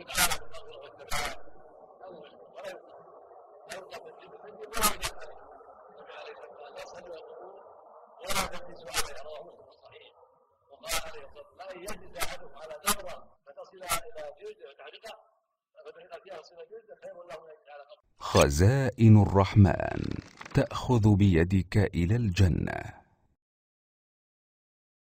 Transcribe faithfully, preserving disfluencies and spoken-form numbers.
تعالى بالمغفرة والتبعات هذا مشروع ولا يطلق لا يطلق الجن مني ولا يدخل عليه النبي عليه الصلاة والسلام لا يصلي ويقول ولا تجلس عليه رواه مسلم الصحيح وقال عليه الصلاة والسلام لا يجلس أحدكم على جمرة فتصلها إلى جلده وتعلقه فدخل فيها صلة جلده خير له من يجلس على قبره. خزائن الرحمن تأخذ بيدك إلى الجنة.